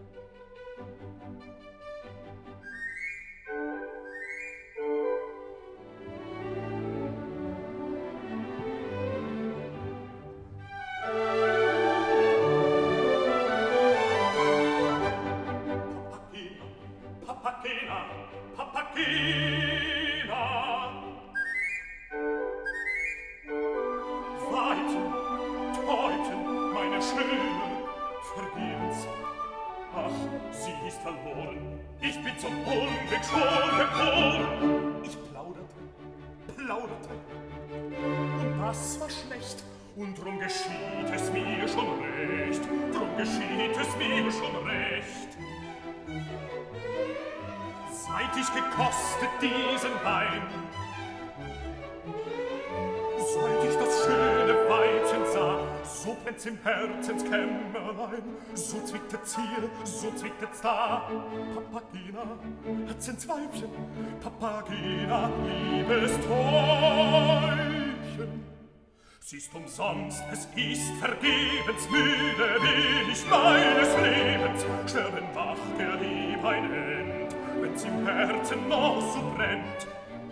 Im Herzenskämmerlein, so zwicktets hier, so zwicktets da. Papagena, Herzensweibchen, Papagena, liebes Täubchen. Siehst umsonst, es ist vergebens, müde bin ich meines Lebens. Sterben macht der Lieb ein End, wenn's im Herzen noch so brennt.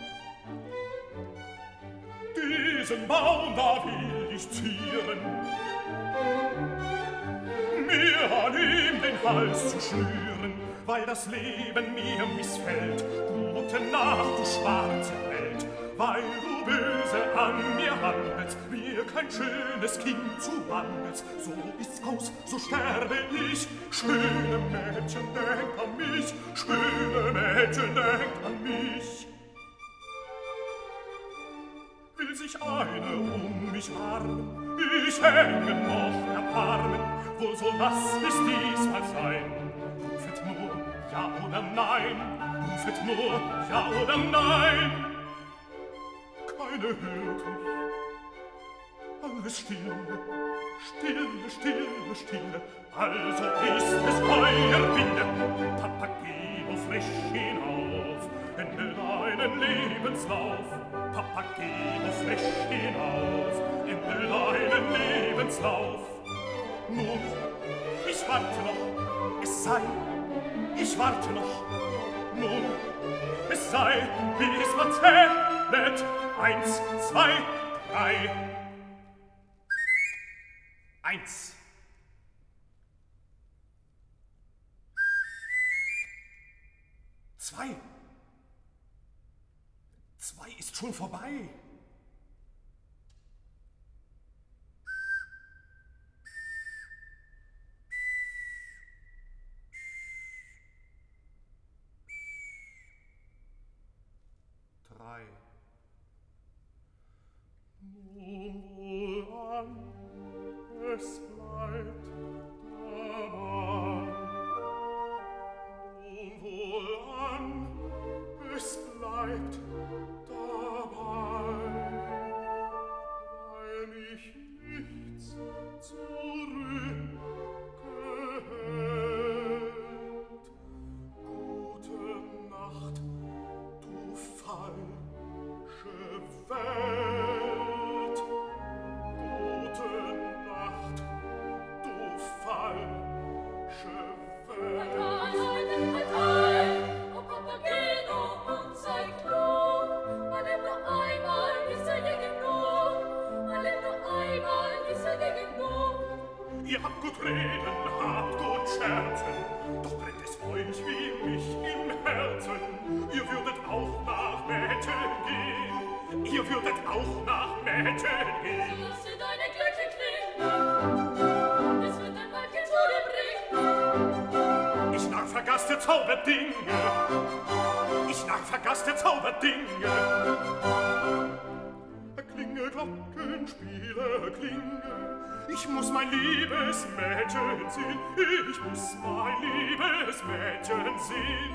Diesen Baum da will ich zieren, mir an ihm den Hals zu schnüren, weil das Leben mir missfällt. Gute Nacht, du schwarze Welt, weil du böse an mir handelst, mir kein schönes Kind zuwandelst. So ist's aus, so sterbe ich. Schöne Mädchen, denkt an mich, schöne Mädchen, denkt an mich. Will sich eine um mich warmen, ich hänge noch erbarmen, wohl so lass es diesmal sein. Rufet nur ja oder nein, rufet nur ja oder nein. Keine hört mich, alles stille, stille, stille, stille. Also ist es euer Wille, Papageno frisch hinauf, ende deinen Lebenslauf. Papageno frisch hinauf, ende deinen Lebenslauf. Nun, ich warte noch, es sei, ich warte noch. Nun, es sei, bis man zählet, 1, 2, 3. 1. Zwei. 2 ist schon vorbei. Nun wohlan, es bleibt dabei. Nun wohlan, es bleibt dabei, weil mich nichts zurückgehält. Gute Nacht, du falsche Welt. Gute Nacht, du falsche Welt. Oh Papageno, und sei klug, man lebt nur einmal, ist dir genug. Man lebt nur einmal, ist dir genug. Ihr habt gut reden, habt gut scherzen, doch brennt es euch wie mich im Herzen. Ihr würdet auch nach Mädchen gehen, ihr würdet auch nach Mädchen gehen. So lass dir deine Glöckchen klingen, es wird ein Weibchen zu dir bringen. Ich narr vergaß der Zauberdinge, ich narr vergaß der Zauberdinge. Klinge, Glockenspiele, klinge, ich muss mein liebes Mädchen sehen, ich muss mein liebes Mädchen sehen.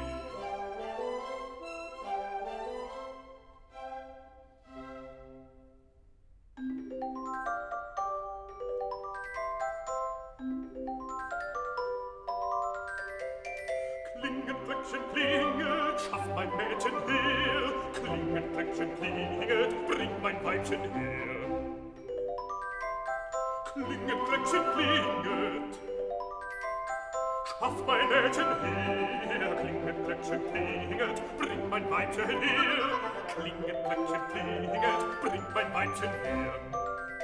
Klingelglöckchen klingelt, schafft mein Mädchen her. Klingelglöckchen klingelt, bringt mein Weibchen her. Klingelglöckchen klingelt, Auf mein Mädchen her, klinget, Glöckchen klingelt, bring mein Weibchen her. Klinget, Glöckchen klingelt, bring mein Weibchen her.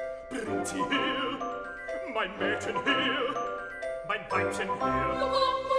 Bringt sie her, mein Mädchen her, mein Weibchen her.